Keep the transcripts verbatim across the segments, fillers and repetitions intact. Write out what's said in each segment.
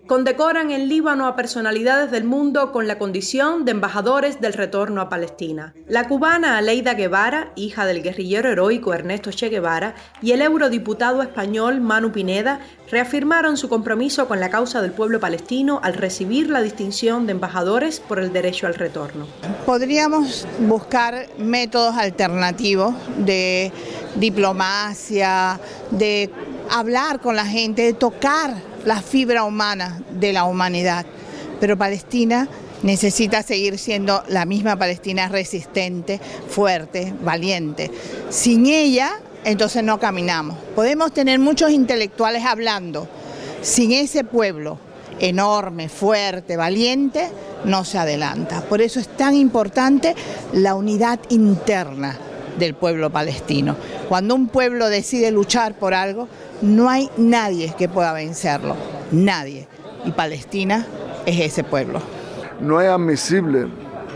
Condecoran en Líbano a personalidades del mundo con la condición de embajadores del retorno a Palestina. La cubana Aleida Guevara, hija del guerrillero heroico Ernesto Che Guevara, y el eurodiputado español Manu Pineda reafirmaron su compromiso con la causa del pueblo palestino al recibir la distinción de embajadores por el derecho al retorno. Podríamos buscar métodos alternativos de diplomacia, de hablar con la gente, de tocar la fibra humana de la humanidad, pero Palestina necesita seguir siendo la misma Palestina resistente, fuerte, valiente. Sin ella, entonces no caminamos. Podemos tener muchos intelectuales hablando, sin ese pueblo enorme, fuerte, valiente, no se adelanta. Por eso es tan importante la unidad interna del pueblo palestino. Cuando un pueblo decide luchar por algo, no hay nadie que pueda vencerlo, nadie. Y Palestina es ese pueblo. No es admisible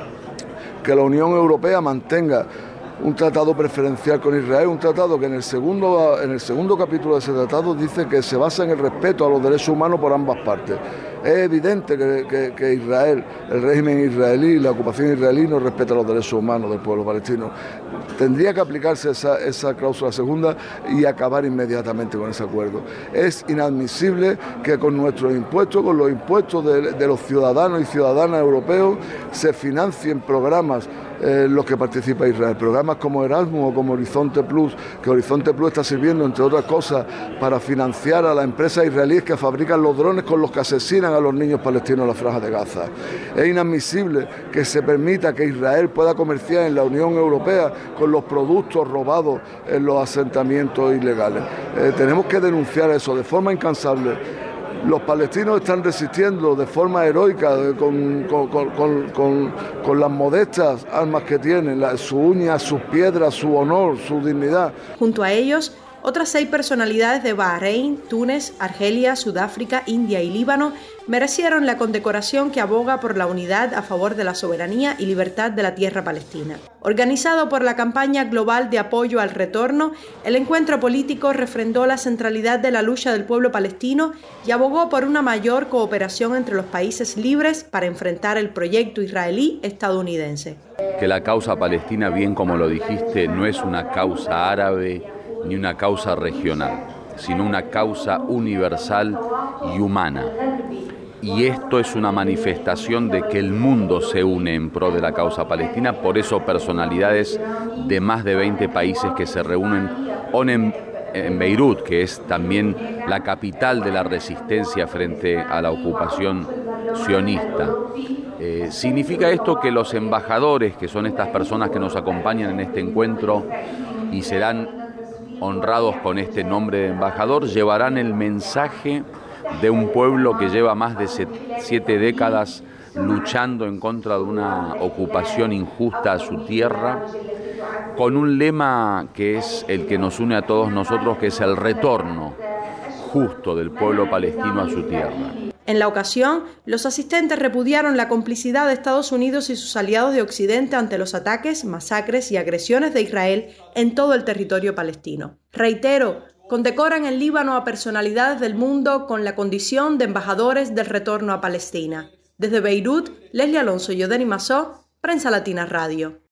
que la Unión Europea mantenga un tratado preferencial con Israel, un tratado que en el segundo, en el segundo capítulo de ese tratado dice que se basa en el respeto a los derechos humanos por ambas partes. Es evidente que, que, que Israel, el régimen israelí, la ocupación israelí no respeta los derechos humanos del pueblo palestino. Tendría que aplicarse esa, esa cláusula segunda y acabar inmediatamente con ese acuerdo. Es inadmisible que con nuestros impuestos, con los impuestos de, de los ciudadanos y ciudadanas europeos, se financien programas en eh, los que participa Israel. Programas como Erasmus o como Horizonte Plus, que Horizonte Plus está sirviendo, entre otras cosas, para financiar a las empresas israelíes que fabrican los drones con los que asesinan a los niños palestinos en la franja de Gaza. Es inadmisible que se permita que Israel pueda comerciar en la Unión Europea con los productos robados en los asentamientos ilegales. Eh, tenemos que denunciar eso de forma incansable. Los palestinos están resistiendo de forma heroica, con, con, con, con, con las modestas armas que tienen, la, sus uñas, sus piedras, su honor, su dignidad. Junto a ellos, otras seis personalidades de Bahrein, Túnez, Argelia, Sudáfrica, India y Líbano merecieron la condecoración que aboga por la unidad a favor de la soberanía y libertad de la tierra palestina. Organizado por la campaña global de apoyo al retorno, el encuentro político refrendó la centralidad de la lucha del pueblo palestino y abogó por una mayor cooperación entre los países libres para enfrentar el proyecto israelí-estadounidense. Que la causa palestina, bien como lo dijiste, no es una causa árabe ni una causa regional, sino una causa universal y humana. Y esto es una manifestación de que el mundo se une en pro de la causa palestina, por eso personalidades de más de veinte países que se reúnen en, en Beirut, que es también la capital de la resistencia frente a la ocupación sionista. Eh, significa esto que los embajadores, que son estas personas que nos acompañan en este encuentro y serán honrados con este nombre de embajador, llevarán el mensaje de un pueblo que lleva más de siete décadas luchando en contra de una ocupación injusta a su tierra, con un lema que es el que nos une a todos nosotros, que es el retorno justo del pueblo palestino a su tierra. En la ocasión, los asistentes repudiaron la complicidad de Estados Unidos y sus aliados de Occidente ante los ataques, masacres y agresiones de Israel en todo el territorio palestino. Reitero, condecoran en Líbano a personalidades del mundo con la condición de embajadores del retorno a Palestina. Desde Beirut, Leslie Alonso y Odeni Mazó, Prensa Latina Radio.